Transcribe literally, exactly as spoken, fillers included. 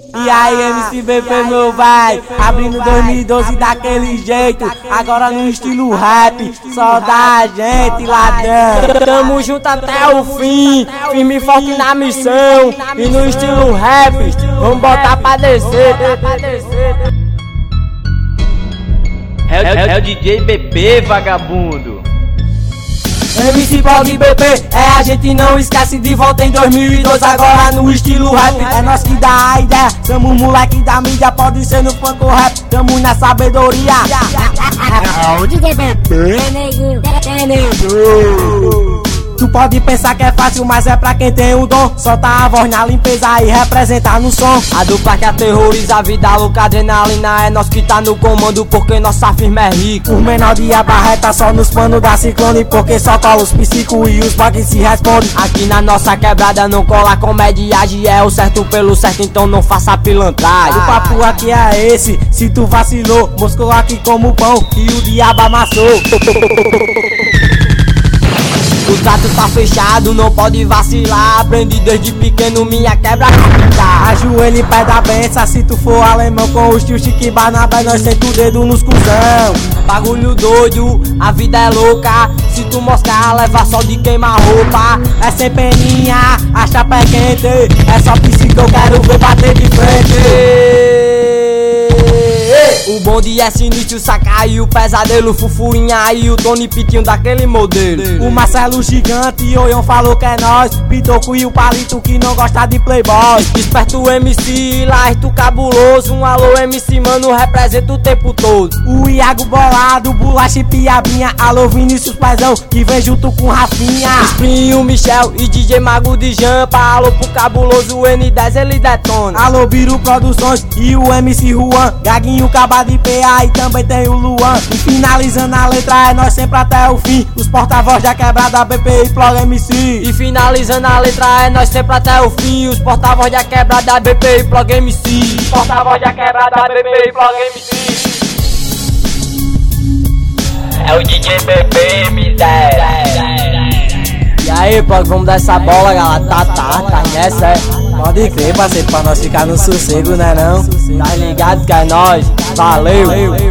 E aí, M C B P, meu vai, abrindo dois mil e doze daquele jeito, agora no estilo rap, só da gente ladrão. Tamo junto até o fim, firme e forte na missão. E no estilo rap, vamos botar pra descer. É, é, é o D J B P, vagabundo. M C Prog B P, é a gente não esquece de volta em dois mil e dois, agora no estilo rap. É nós que dá a ideia, somos moleque da mídia, pode ser no funk ou rap, tamo na sabedoria. O D J B P, é nego, é nego. Tu pode pensar que é fácil, mas é pra quem tem o dom. Solta a voz na limpeza e representar no som. A dupla que aterroriza a vida louca, adrenalina. É nós que tá no comando, porque nossa firma é rica. O menor de abarreta só nos panos da Ciclone, porque só cola os psicos e os bugs se respondem. Aqui na nossa quebrada não cola comediagem, é o certo pelo certo, então não faça pilantragem. O papo aqui é esse, se tu vacilou, moscou aqui como pão que o diabo amassou. O trato tá fechado, não pode vacilar. Aprendi desde pequeno minha quebra capital. Ajoelha e pé da benção, se tu for alemão com os tio Chique Barnabé, nós senta o dedo nos cuzão. Bagulho doido, a vida é louca. Se tu moscar, leva só de queimar roupa. É sem peninha, a chapa é quente. É só psico, eu quero ver bater de frente. O bonde é sinistro, saca e o pesadelo, Fufurinha e o Tony Pitinho daquele modelo. O Marcelo Gigante e o Ion falou que é nós, Pitoco e o Palito que não gosta de playboy. Desperto M C, Larto cabuloso, um alô M C mano, representa o tempo todo. O Iago Bolado, Bolacha e Piabinha, alô Vinícius Pezão, que vem junto com Rafinha. Sprinho, Michel e D J Mago de Jampa, alô pro cabuloso, o N dez ele detona. Alô Biro Produções e o M C Juan, Gaguinho Caba de P A e também tem o Luan. E finalizando a letra é nós sempre até o fim, os porta-voz da quebrada B P e Prog M C. E finalizando a letra é nós sempre até o fim, os porta-voz da quebrada B P e Prog M C. Porta-voz da quebrada B P e Prog M C. É o D J B P, miséria. E aí, Prog, vamos dar essa bola, galera. Tá, tá, tá nessa, é. Pode crer, parceiro, pra nós ficar no sossego, né não? Tá ligado que é nóis, valeu.